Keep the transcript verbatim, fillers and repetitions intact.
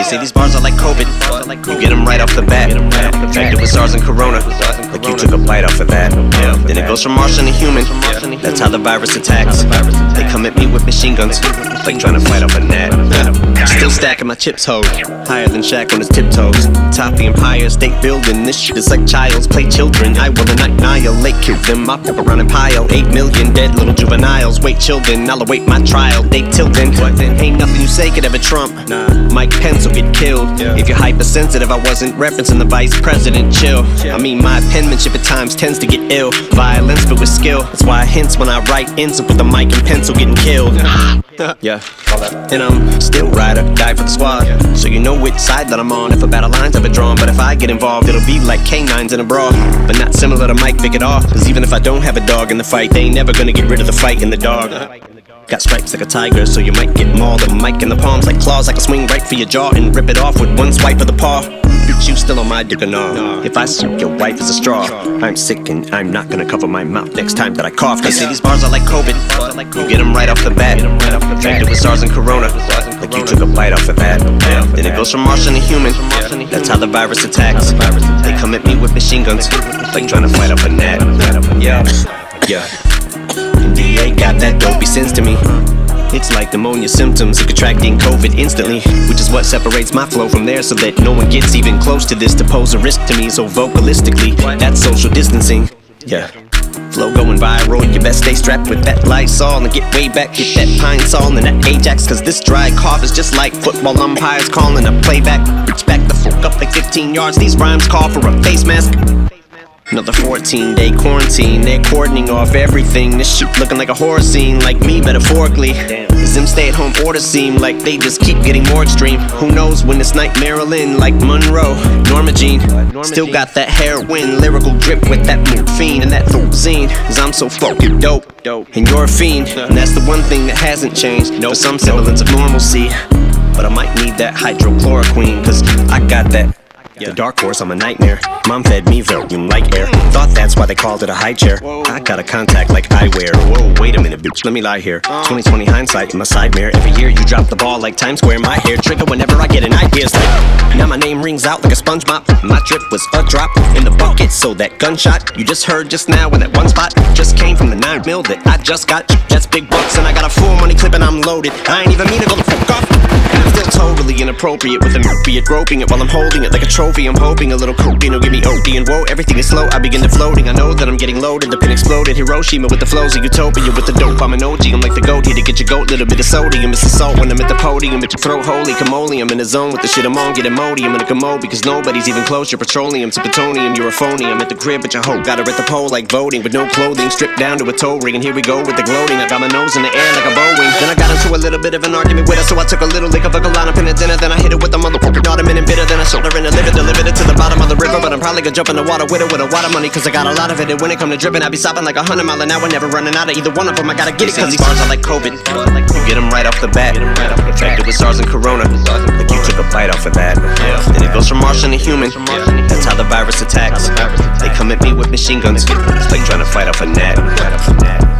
say these bars are like COVID. You get them right off the bat. Infected with SARS and Corona. Like you took a bite off of that. Then it goes from Martian to human. That's how the virus attacks. They come at me with machine guns, like trying to fight off a gnat. Still stacking my chips, ho. Higher than Shaq on his tiptoes. Top the Empire State Building. This shit is like child's play children. I will annihilate, kill them, mop up around and pile. Eight million dead little juveniles. Wait, children, I'll await my trial. They tilting. Ain't nothing you say could ever trump. Mike Pence will get killed. If you're hypersensitive, I wasn't referencing the vice president. Chill. I mean, my penmanship at times tends to get ill. Violence, but with skill. That's why I hints when I write ends up with a mic and pencil getting killed. Yeah. And I'm still ride or die for the squad. So you know which side that I'm on if a battle line's ever drawn. But if I get involved, it'll be like canines in a brawl. But not similar to Mike Vick at all. Cause even if I don't have a dog in the fight, they ain't never gonna get rid of the fight in the dog. Got stripes like a tiger, so you might get mauled. A mic in the palms like claws. I can swing right for your jaw and rip it off with one swipe of the paw. Bitch, you still on my dick or no? If I suck your wife as a straw, I'm sick and I'm not gonna cover my mouth next time that I cough. They say these bars are like COVID. You get them right off the bat. Infected with SARS and Corona. Like you took a bite off of that. Then it goes from Martian to human. That's how the virus attacks. They come at me with machine guns, like trying to fight off a gnat. Yeah, yeah. D A got that dopey sense to me. It's like pneumonia symptoms of contracting COVID instantly, which is what separates my flow from theirs, so that no one gets even close to this to pose a risk to me. So vocalistically, that's social distancing. Yeah. Flow going viral, you best stay strapped with that Lysol and get way back, get that Pine Sol and that Ajax. Cause this dry cough is just like football umpires calling a playback. Reach back the fuck up like fifteen yards, these rhymes call for a face mask. Another fourteen day quarantine, they're cordoning off everything. This shit looking like a horror scene, like me metaphorically. Cause them stay at home orders seem like they just keep getting more extreme. Who knows when this night Marilyn, like Monroe, Norma Jean. Still got that heroin, lyrical drip with that morphine and that Thozine. Cause I'm so fucking dope, and you're a fiend. And that's the one thing that hasn't changed, for some semblance of normalcy. But I might need that hydrochloroquine, cause I got that. The dark horse, I'm a nightmare. Mom fed me Valium light air. Thought that's why they called it a high chair. I got a contact like eyewear. Whoa, wait a minute, bitch, let me lie here. twenty twenty hindsight in my side mirror. Every year you drop the ball like Times Square. My hair trigger whenever I get an idea. Now my name rings out like a sponge mop. My drip was a drop in the bucket, so that gunshot you just heard just now in that one spot just came from the nine mil that I just got. That's big bucks and I got a full money clip and I'm loaded. I ain't even mean to go the fuck off. And I'm still totally inappropriate with an opiate, groping it while I'm holding it like a trophy. I'm hoping a little cocaine will give me O D. And whoa, everything is slow, I begin to floating. I know that I'm getting loaded, the pin exploded. Hiroshima with the flows of utopia with the dope. I'm an O G, I'm like the goat here to get your goat. Little bit of sodium, it's the salt when I'm at the podium. At your throat, holy camole, I'm in the zone with the shit I'm on. Get Imodium in a commode because nobody's even close. You're petroleum to plutonium, you're a phony. I'm at the crib, but your hope got her at the pole like voting. With no clothing, stripped down to a toe ring. And here we go with the gloating. I got my nose in the air like a Boeing. Then I got into a little bit of an argument with her, so I took a little lick of a line up in the dinner. Then I hit it with a motherfucking ottoman and bitter. Then I showed her in the liver, delivered it to the bottom of the river. But I'm probably gonna jump in the water with it with a lot of money, cause I got a lot of it. And when it come to dripping, I be stopping like a hundred mile an hour. Never running out of either one of them. I gotta get it, cause these bars are like COVID. You get them right off the bat. Infected with SARS and Corona. Like you took a bite off of that. Then it goes from Martian to human. That's how the virus attacks. They come at me with machine guns, like trying to fight off a gnat.